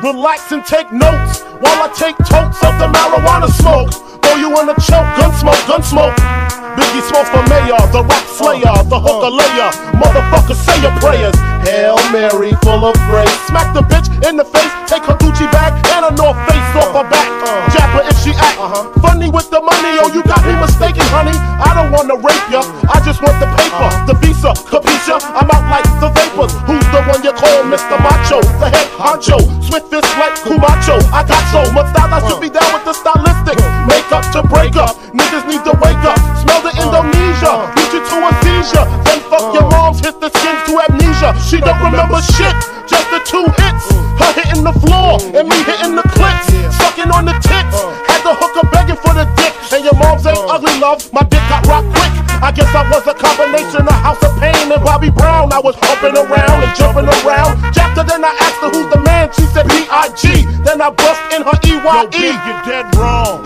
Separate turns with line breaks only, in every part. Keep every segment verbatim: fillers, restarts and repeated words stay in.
Relax and take notes while I take totes of the marijuana smoke. Throw you in a choke, gun smoke, gun smoke. Biggie Smalls for mayor, the rap slayer, the hooker layer. Motherfucker, say your prayers. Hail Mary, full of grace. Smack the bitch in the face, take her Gucci bag and a North Face off her back. Jab her if she act funny with the money. Oh, you got me mistaken, honey. I don't wanna rape ya, I just want the paper, the visa, capisha. I'm out like the vapors. Who's the one you call Mister Macho? The head honcho, swiftest like Kumacho. I got so much style, I should be down with the stylistic. Make up to break up, niggas need to wake up. Smell the Indonesia, beat you to a seizure. Then fuck your moms, hit the skins to amnesia. She don't remember shit, just the two hits. Her hitting the floor, and me hitting the clits. Sucking on the tits, had the hooker begging for the dick. And your moms ain't ugly, love, my dick got rock quick. I guess I was a combination of House of Pain and Bobby Brown. I was humping around and jumping around. Jacked her, then I asked her who's the man. She said B I G Then I bust in her E Y E. Yo, you're dead wrong.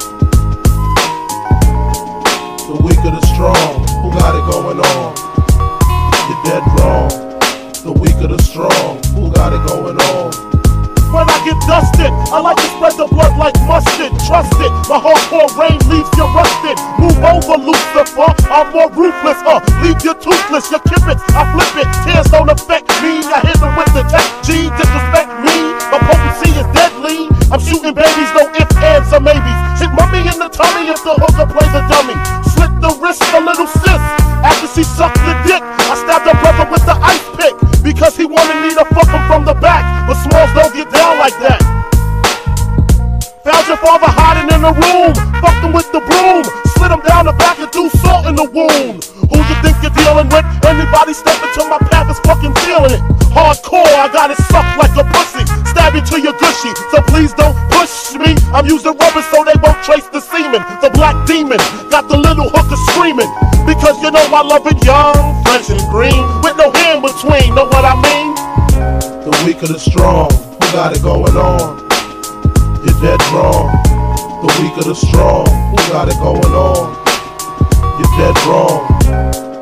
The weak of the strong, who got it going on? You're dead wrong. The weak of the strong, who got it going on?
When I get dusted, I like to spread the blood like mustard. Trust it, my hardcore rain leaves you rusted. Move over, Lucifer, I'm more ruthless. Uh, leave you toothless, you kip it, I flip it. Tears don't affect me, I hit them with the tech G. Disrespect me, my potency is deadly. I'm shooting babies, no ifs, ands, or maybes. Hit mummy in the tummy if the hooker plays a dummy. Slit the wrist, a little sis. After she sucked the dick, I stabbed her brother with the ice pick. Because he wanted me to fuck him from the back. But Smalls don't get down like that. Found your father hiding in the room. Fucked him with the broom. Slid him down the back and threw salt in the wound. Who you think you're dealing with? Anybody step into my path is fucking feeling it. Hardcore, I got it sucked like a pussy. Stab you to your gushy, so please don't push me. I'm using rubber so they won't trace the semen. The black demon got the little hooker screaming. Because you know I love it young, fresh and green, with no hair in between, know what I mean?
The weak of the strong, who got it going on? You're dead wrong. The weak of the strong, who got it going on? You're dead wrong.